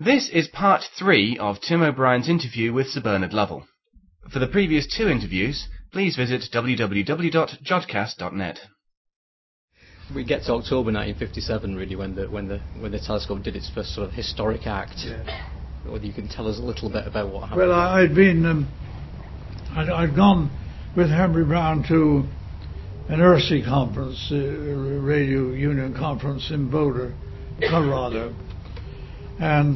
This is part 3 of Tim O'Brien's interview with Sir Bernard Lovell. For the previous 2 interviews, please visit www.jodcast.net. We get to October 1957, really, when the telescope did its first sort of historic act. Yeah. Whether you can tell us a little bit about what happened. Well, I'd gone with Henry Brown to an ERSI conference, Radio Union conference in Boulder, Colorado, and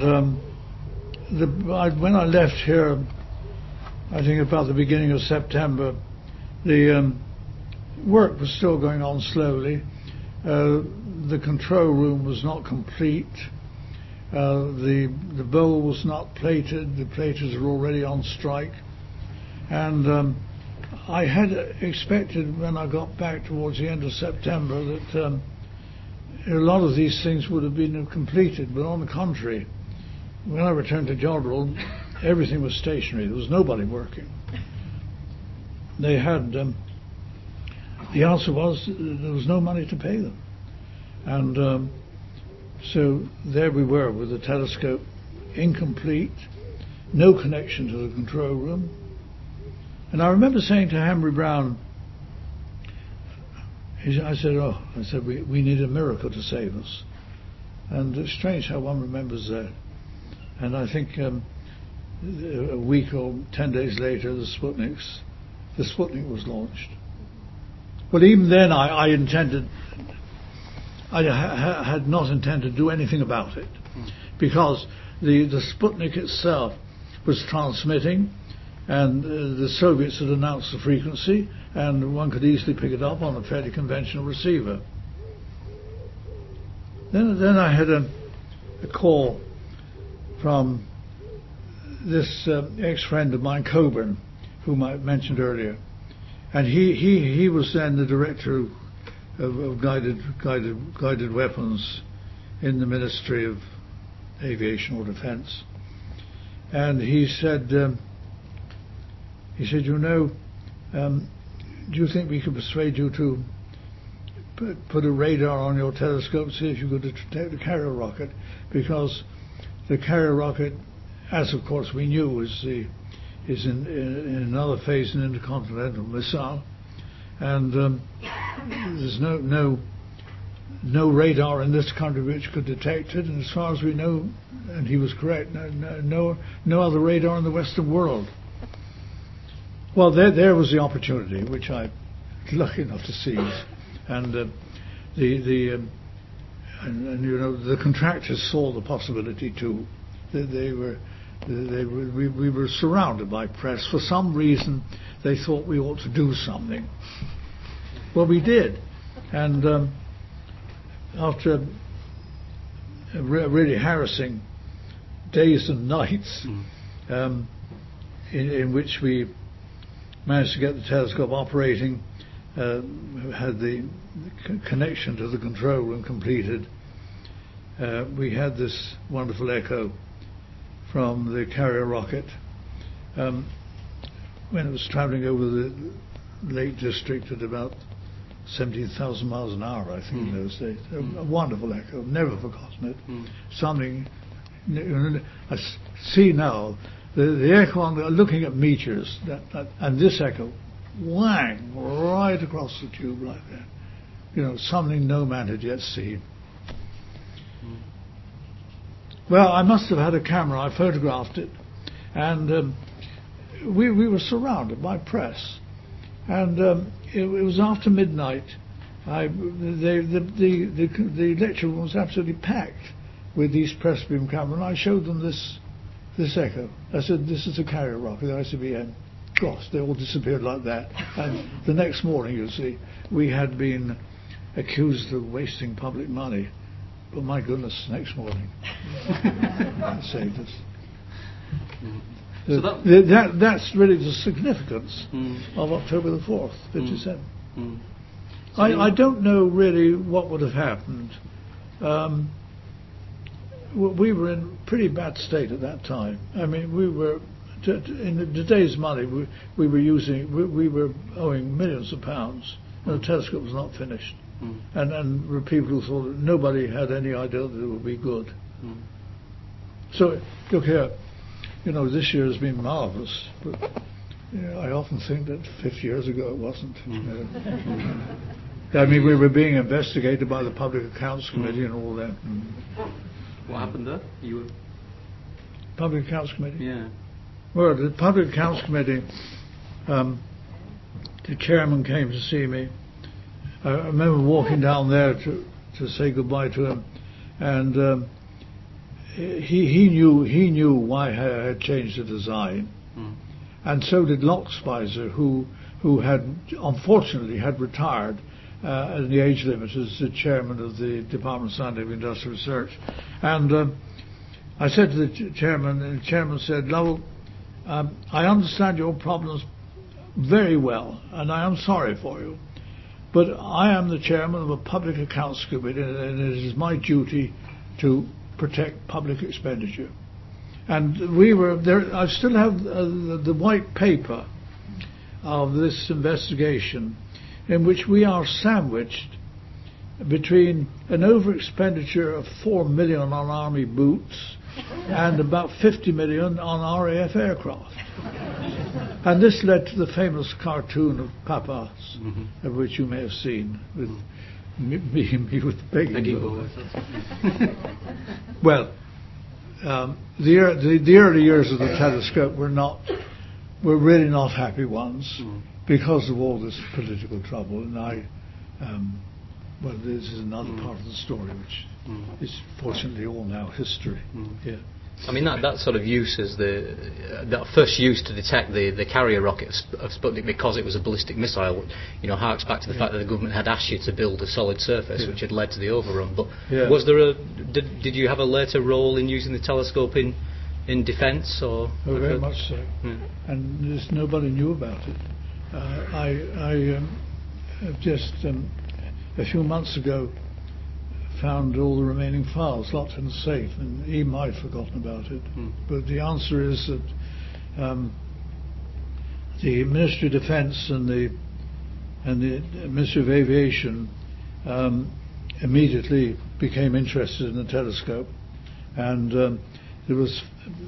when I left here, I think about the beginning of September, the work was still going on slowly. The control room was not complete. The bowl was not plated. The platers were already on strike, and I had expected when I got back towards the end of September that a lot of these things would have been completed, but on the contrary, when I returned to Jodrell, everything was stationary. There was nobody working. They had the answer was there was no money to pay them, and so there we were with the telescope incomplete, no connection to the control room. And I remember saying to Henry Brown, I said, we need a miracle to save us. And it's strange how one remembers that. And I think a week or 10 days later, the Sputnik was launched. Well, even then I had not intended to do anything about it, because the Sputnik itself was transmitting, and the Soviets had announced the frequency, and one could easily pick it up on a fairly conventional receiver. Then I had a call from this ex-friend of mine, Coburn, whom I mentioned earlier, and he was then the director of guided weapons in the Ministry of Aviation or Defence, and he said, do you think we could persuade you to put a radar on your telescope, see if you could detect the carrier rocket? Because the carrier rocket, as of course we knew, is in another phase, an intercontinental missile, and there's no radar in this country which could detect it, and as far as we know, and he was correct, no other radar in the Western world. Well, there was the opportunity, which I was lucky enough to seize, and the contractors saw the possibility too. We were surrounded by press. For some reason, they thought we ought to do something. Well, we did, and after really harassing days and nights, in which we managed to get the telescope operating, had the connection to the control room completed. We had this wonderful echo from the carrier rocket when it was travelling over the Lake District at about 17,000 miles an hour, I think, in those days. A wonderful echo, never forgotten it. Something I see now. The echo, looking at meteors, and this echo, whang, right across the tube like that. Something no man had yet seen. Well, I must have had a camera. I photographed it, and we were surrounded by press, and it was after midnight. The lecture room was absolutely packed with these press beam cameras, and I showed them this echo. I said, this is a carrier rocket, the ICBM. Gosh, they all disappeared like that. And the next morning, you see, we had been accused of wasting public money. But my goodness, next morning, that saved us. So that's really the significance of October the 4th, 57. I don't know really what would have happened. We were in a pretty bad state at that time. I mean, we were, in today's money, we were owing millions of pounds, and the telescope was not finished. And people who thought that nobody had any idea that it would be good. So, look here, this year has been marvellous, but I often think that 50 years ago it wasn't. I mean, we were being investigated by the Public Accounts Committee and all that. What happened there? Public Accounts Committee? Yeah. Well, the Public Accounts Committee, the chairman came to see me. I remember walking down there to say goodbye to him, and he knew why I had changed the design, and so did Lochspicer, who had unfortunately had retired at the age limit as the chairman of the Department of Scientific and Industrial Research. And I said to the chairman, and the chairman said, "Lovell, I understand your problems very well, and I am sorry for you. But I am the chairman of a public accounts committee, and it is my duty to protect public expenditure." And we were there. I still have the white paper of this investigation, in which we are sandwiched between an over-expenditure of 4 million on army boots and about 50 million on RAF aircraft. And this led to the famous cartoon of Papas, of which you may have seen, with me with the begging bowl. Well, the early years of the telescope were really not happy ones because of all this political trouble. And well, this is another part of the story, which is fortunately all now history. Yeah. I mean, that sort of use as that first use to detect the carrier rocket of Sputnik, because it was a ballistic missile, harks back to the fact that the government had asked you to build a solid surface, which had led to the overrun. But was there did you have a later role in using the telescope in defence, or? Oh, very much so. And nobody knew about it. I just a few months ago found all the remaining files locked in the safe, and he might have forgotten about it. But the answer is that the Ministry of Defence and the Ministry of Aviation immediately became interested in the telescope, and there was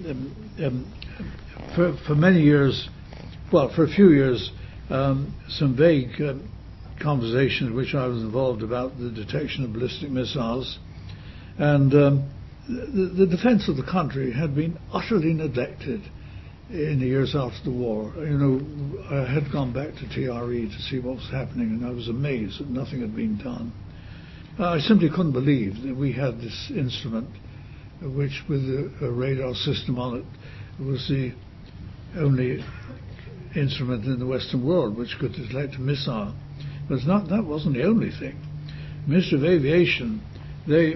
for many years, well, for a few years, some vague conversation in which I was involved about the detection of ballistic missiles, and the defence of the country had been utterly neglected in the years after the war. I had gone back to TRE to see what was happening, and I was amazed that nothing had been done. I simply couldn't believe that we had this instrument, which with a radar system on it was the only instrument in the Western world which could detect a missile. But that wasn't the only thing. The Ministry of Aviation, they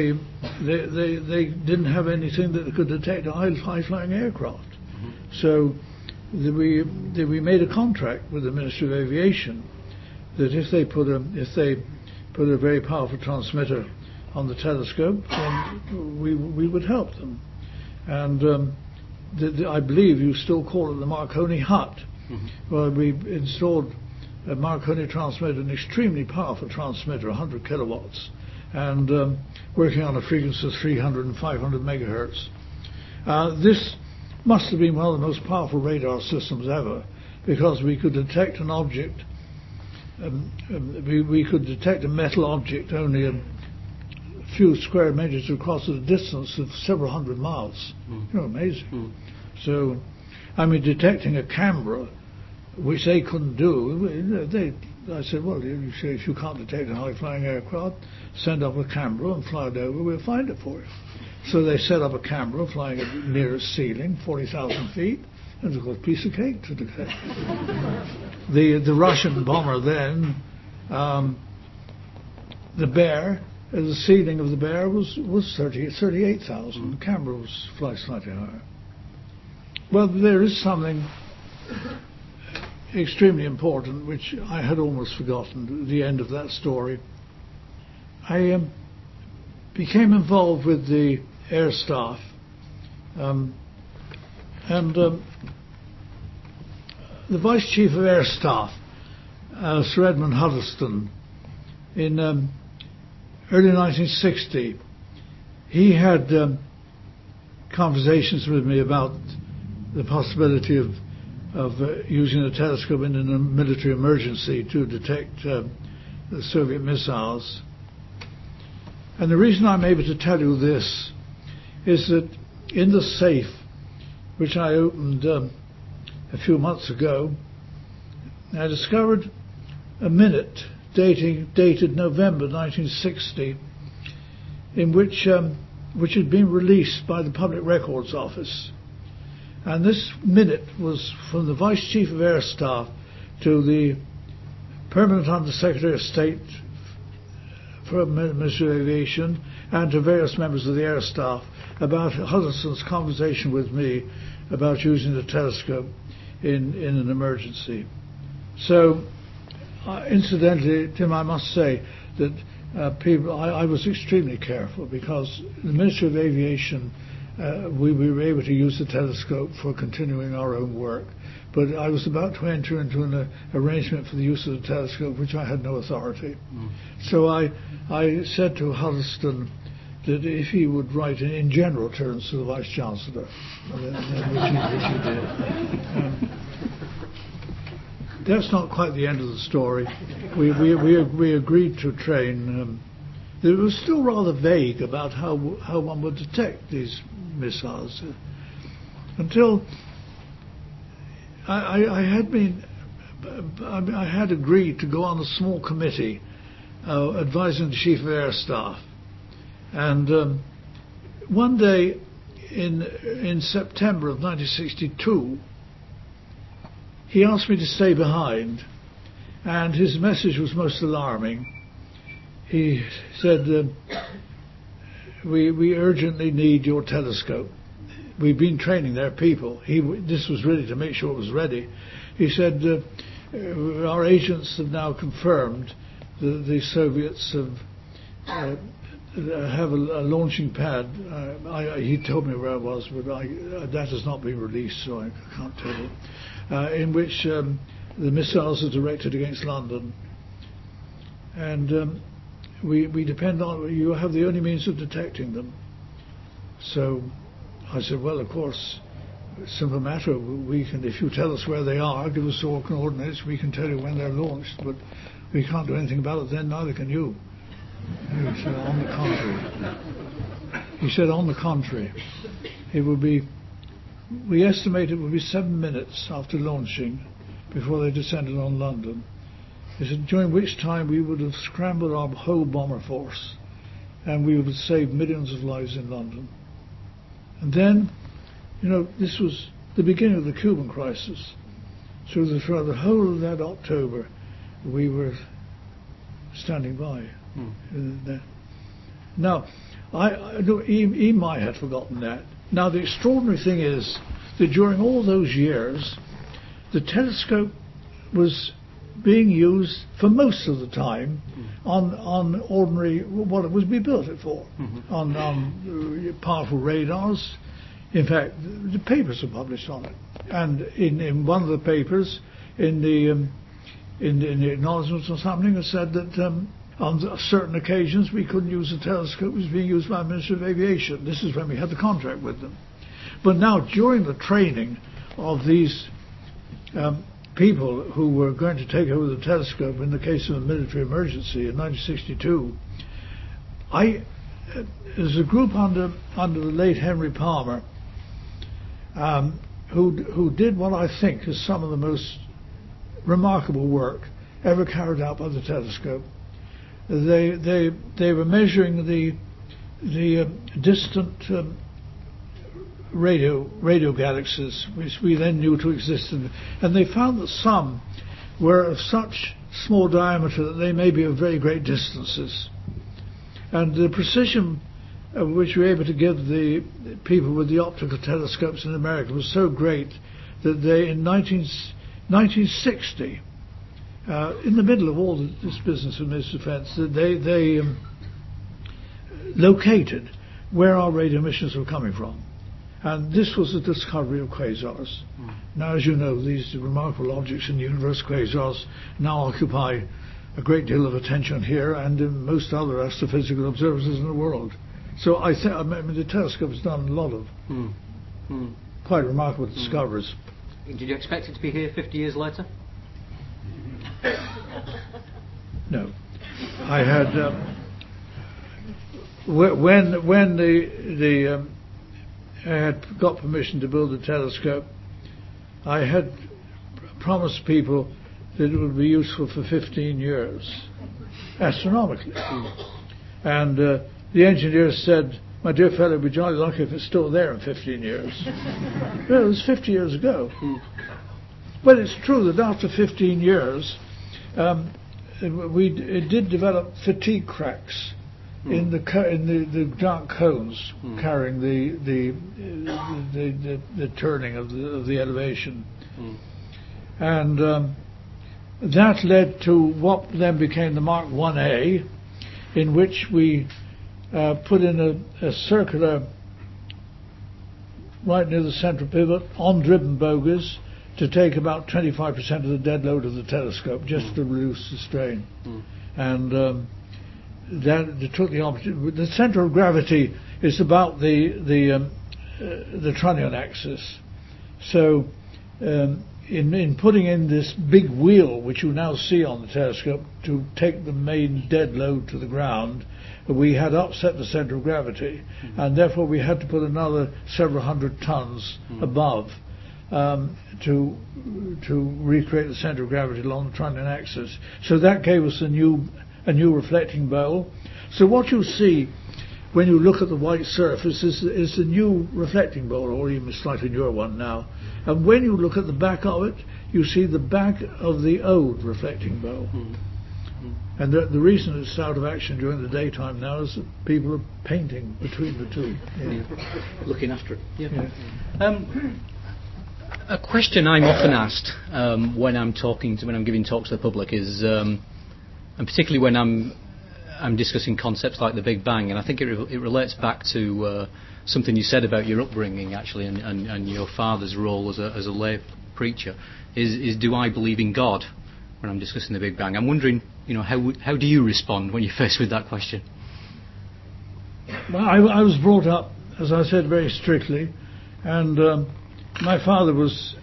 didn't have anything that could detect a high-flying aircraft. So we made a contract with the Ministry of Aviation that if they put a very powerful transmitter on the telescope, then we would help them. And I believe you still call it the Marconi hut. Well, we installed a Marconi transmitter, an extremely powerful transmitter, 100 kilowatts, and working on a frequency of 300 and 500 megahertz. This must have been one of the most powerful radar systems ever, because we could detect an object, we could detect a metal object only a few square meters across at a distance of several hundred miles. Amazing. So, I mean, detecting a camera, which they couldn't do. I said, well, if you can't detect a high-flying aircraft, send up a camera and fly it over, we'll find it for you. So they set up a camera flying at the nearest ceiling, 40,000 feet, and it was a piece of cake to detect. The Russian bomber then, the Bear, the ceiling of the Bear was 38,000. The camera was fly slightly higher. Well, there is something extremely important, which I had almost forgotten, the end of that story. I became involved with the air staff, and the Vice Chief of Air Staff, Sir Edmund Huddleston, in early 1960, he had conversations with me about the possibility of using a telescope in a military emergency to detect the Soviet missiles. And the reason I'm able to tell you this is that in the safe, which I opened a few months ago, I discovered a minute dated November 1960, in which had been released by the Public Records Office. And this minute was from the Vice Chief of Air Staff to the Permanent Under Secretary of State for Ministry of Aviation and to various members of the Air Staff about Huddleston's conversation with me about using the telescope in an emergency. So, incidentally, Tim, I must say that I was extremely careful, because the Ministry of Aviation, we were able to use the telescope for continuing our own work. But I was about to enter into an arrangement for the use of the telescope, which I had no authority. So I said to Huddleston that if he would write in general terms to the Vice Chancellor, which he did. That's not quite the end of the story. We agreed to train. It was still rather vague about how one would detect these missiles until I had agreed to go on a small committee advising the Chief of Air Staff, and one day in September of 1962 he asked me to stay behind, and his message was most alarming. He said, we urgently need your telescope. We've been training their people. This was really to make sure it was ready. He said, our agents have now confirmed that the Soviets have a launching pad. He told me where it was, but that has not been released, so I can't tell you. In which the missiles are directed against London. And we depend on, you have the only means of detecting them. So I said, well, of course, simple matter. We can, if you tell us where they are, give us all coordinates, we can tell you when they're launched, but we can't do anything about it then, neither can you. He said, on the contrary. He said, on the contrary, it would be, we estimate it would be 7 minutes after launching before they descended on London. He said, during which time we would have scrambled our whole bomber force and we would have saved millions of lives in London. And then, this was the beginning of the Cuban crisis. So throughout the whole of that October, we were standing by. Now, he might have forgotten that. Now, the extraordinary thing is that during all those years, the telescope was being used for most of the time on ordinary, what it was we built it for, on powerful radars. In fact, the papers are published on it. And in one of the papers, in the acknowledgements or something, it said that on certain occasions we couldn't use the telescope. It was being used by the Ministry of Aviation. This is when we had the contract with them. But now, during the training of these people who were going to take over the telescope in the case of a military emergency in 1962, there's a group under the late Henry Palmer who did what I think is some of the most remarkable work ever carried out by the telescope. They were measuring the distant radio galaxies, which we then knew to exist, and they found that some were of such small diameter that they may be of very great distances. And the precision which we were able to give the people with the optical telescopes in America was so great that they, in 1960, in the middle of all this business of missile defense, they located where our radio emissions were coming from. And this was the discovery of quasars. Now, as you know, these remarkable objects in the universe, quasars, now occupy a great deal of attention here and in most other astrophysical observatories in the world. So I mean, the telescope has done a lot of quite remarkable discoveries. Did you expect it to be here 50 years later? No. I had when I had got permission to build a telescope, I had promised people that it would be useful for 15 years, astronomically. And the engineer said, "My dear fellow, it'd be jolly lucky if it's still there in 15 years." Well, it was 50 years ago. But it's true that after 15 years, it did develop fatigue cracks in the dark cones carrying the turning of the elevation, and that led to what then became the Mark 1A, in which we put in a circular right near the central pivot on driven bogies to take about 25% of the dead load of the telescope, just to reduce the strain. And that took the opportunity. The center of gravity is about the trunnion axis. So in putting in this big wheel, which you now see on the telescope, to take the main dead load to the ground, we had upset the center of gravity, and therefore we had to put another several hundred tons above to recreate the center of gravity along the trunnion axis. So that gave us a new reflecting bowl. So what you see when you look at the white surface is the new reflecting bowl, or even a slightly newer one now. And when you look at the back of it, you see the back of the old reflecting bowl. And the reason it's out of action during the daytime now is that people are painting between the two. Looking after it. A question I'm often asked when I'm giving talks to the public is, and particularly when I'm discussing concepts like the Big Bang, and I think it relates back to something you said about your upbringing actually, and your father's role as a lay preacher. Is do I believe in God when I'm discussing the Big Bang? I'm wondering, how do you respond when you're faced with that question? Well, I was brought up, as I said, very strictly, and my father was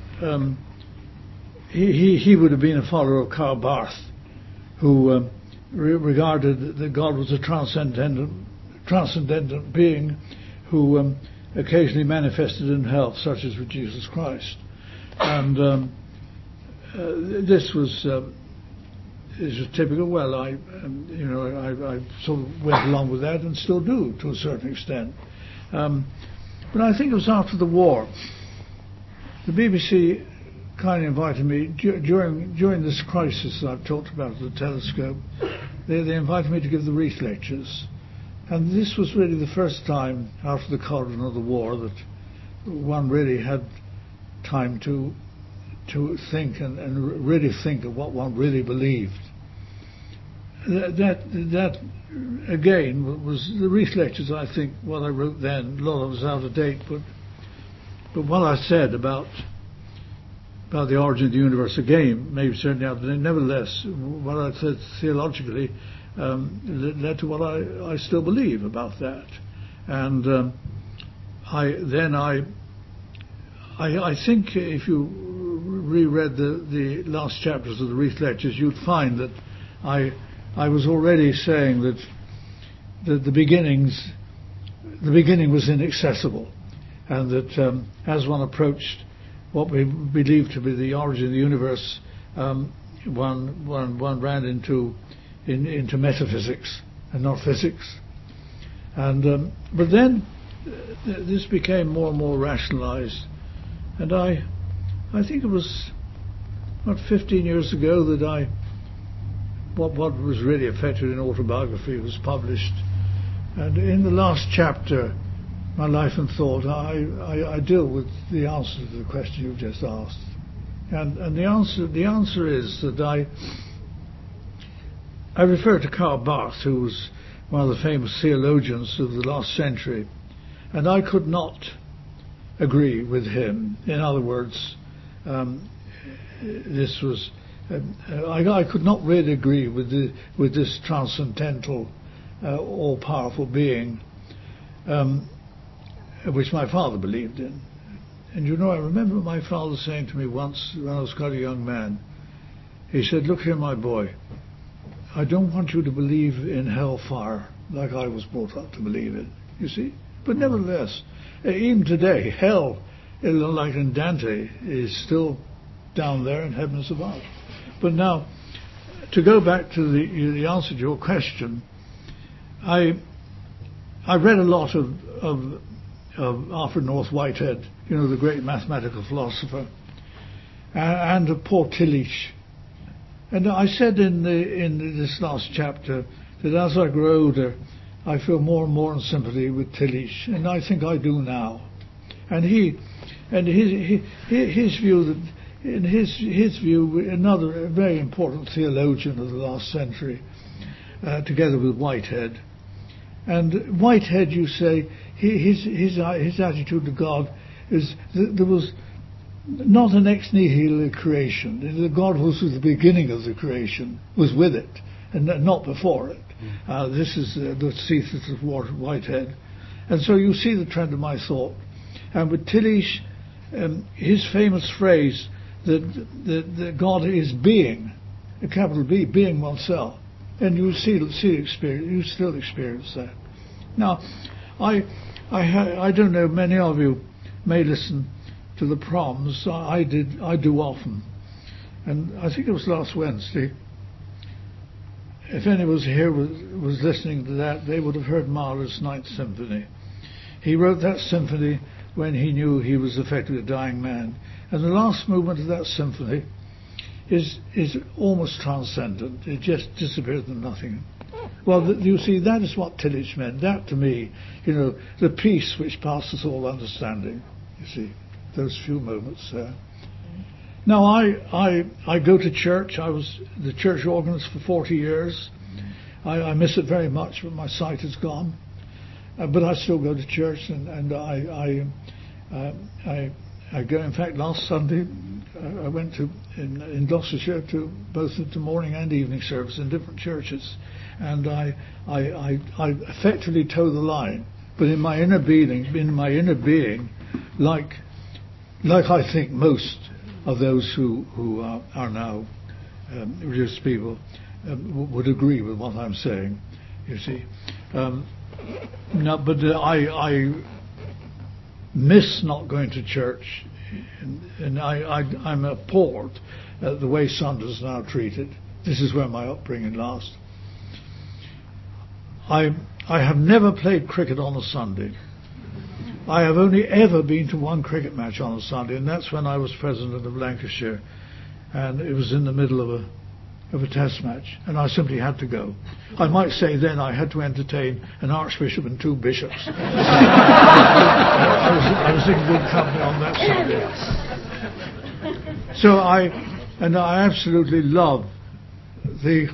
he would have been a follower of Karl Barth, who regarded that God was a transcendent being who occasionally manifested in health, such as with Jesus Christ, and this was typical. Well, I sort of went along with that and still do to a certain extent. But I think it was after the war. The BBC kindly invited me during this crisis that I've talked about at the telescope. They invited me to give the Reith lectures, and this was really the first time after the cauldron of the war that one really had time to think and really think of what one really believed. That again was the Reith lectures. I think what I wrote then, a lot of it was out of date, but what I said about the origin of the universe again, maybe certainly out of date. Nevertheless, what I said theologically led to what I still believe about that. And I think if you reread the last chapters of the Reith lectures, you'd find that I was already saying that the beginning was inaccessible, and that as one approached what we believed to be the origin of the universe, one ran into metaphysics and not physics. And but then this became more and more rationalized, and I think it was about 15 years ago that what was really effective in autobiography was published, and in the last chapter, My Life and Thought, I deal with the answer to the question you've just asked, and the answer is that I refer to Karl Barth, who was one of the famous theologians of the last century, and I could not agree with him. In other words, this was I could not really agree with this transcendental, all-powerful being. which my father believed in. And you know, I remember my father saying to me once when I was quite a young man, he said, "Look here, my boy, I don't want you to believe in hellfire like I was brought up to believe it, you see. But nevertheless, even today, hell, like in Dante, is still down there and heaven is above." But now, to go back to the answer to your question, I read a lot of Alfred North Whitehead, you know, the great mathematical philosopher, and of poor Tillich. And I said in this last chapter that as I grow older, I feel more and more in sympathy with Tillich, and I think I do now. And his view that, in his view, another very important theologian of the last century, together with Whitehead. And Whitehead, you say, his attitude to God is that there was not an ex nihilo creation. The God who was at the beginning of the creation was with it, and not before it. This is the thesis of Whitehead. And so you see the trend of my thought. And with Tillich, his famous phrase that God is being, a capital B, being oneself. And you still experience that. Now, I don't know, many of you may listen to the proms. I do often. And I think it was last Wednesday. If anyone was here was listening to that, they would have heard Mahler's Ninth Symphony. He wrote that symphony when he knew he was effectively a dying man. And the last movement of that symphony is almost transcendent. It just disappears into nothing. Well, you see, that is what Tillich meant. That, to me, you know, the peace which passes all understanding. You see, those few moments there. Now, I go to church. I was the church organist for 40 years. I miss it very much, but my sight is gone. But I still go to church, and I go. In fact, last Sunday I went to in Gloucestershire to both the morning and evening service in different churches, and I effectively toe the line. But in my inner being, like I think most of those who are now religious people would agree with what I'm saying. You see. No, but I miss not going to church, and I'm appalled at the way Sundays are now treated. This is where my upbringing lies. I have never played cricket on a Sunday. I have only ever been to one cricket match on a Sunday, and that's when I was president of Lancashire, and it was in the middle of a test match, and I simply had to go. I might say then I had to entertain an archbishop and two bishops. I was in good company on that Sunday. So I absolutely love the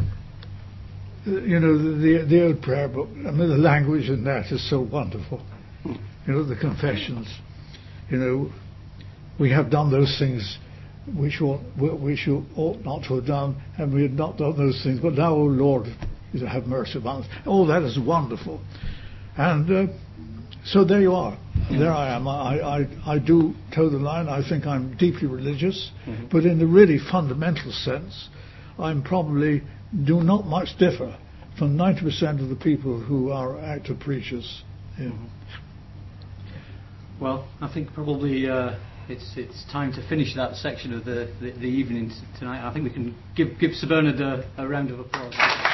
old prayer book. I mean, the language in that is so wonderful. You know, the confessions. You know, we have done those things which you ought not to have done, and we had not done those things. But now, O Lord, have mercy upon us. All that is wonderful. And so there you are. There I am. I do toe the line. I think I'm deeply religious, but in the really fundamental sense, I'm probably do not much differ from 90% of the people who are active preachers. Yeah. Well, I think probably it's time to finish that section of the evening tonight. I think we can give Sir Bernard a round of applause.